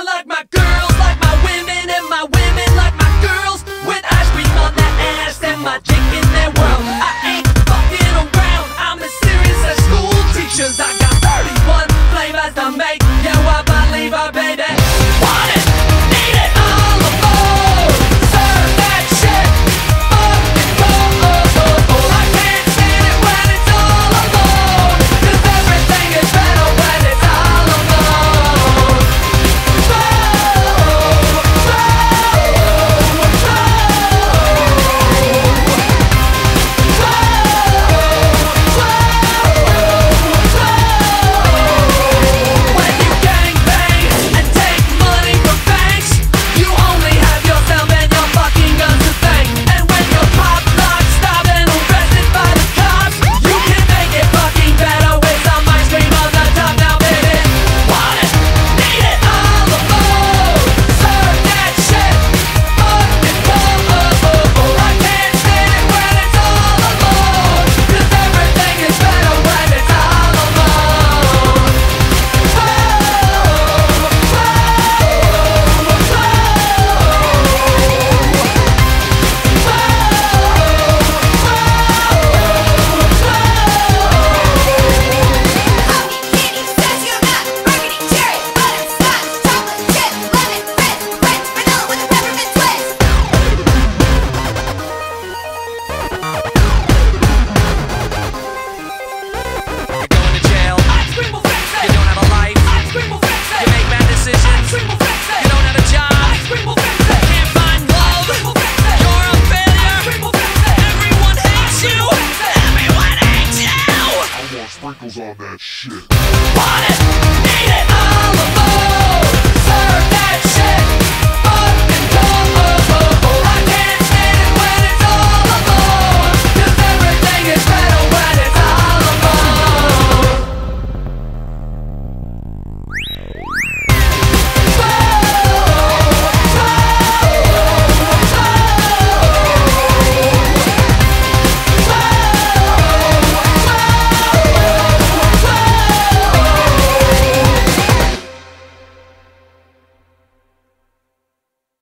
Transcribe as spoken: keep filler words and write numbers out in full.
I like my girls like my women, and my women like my girls, with ice cream on their ass and my dick in their world. I ain't fucking around, I'm as serious as school teachers. I got thirty-one flavors to make you a believer, baby. Want it, need it, all aboard. Serve that shit, fuck and roll. I can't stand it when it's all alone, 'cause everything is better when it's all alone. When you gangbang and take money from banks, you only have yourself and your fucking guns to thank. And when you're pop locked, stopped and arrested by the cops, you can make it fucking better with some ice cream on the top. Now baby, want it, need it, all aboard. Serve that shit, fuck and roll. I can't stand it when it's all alone, 'cause everything is better when it's all alone. You're going to jail. Ice cream will fix it. You don't have a life. Ice cream will fix it. You make bad decisions. Ice cream will fix it. You don't have a job. Ice cream will fix it. Can't find love. Ice cream will fix it. You're a failure. Ice cream will fix it. Everyone hates you. Everyone hates you. I want sprinkles on that shit. Want it,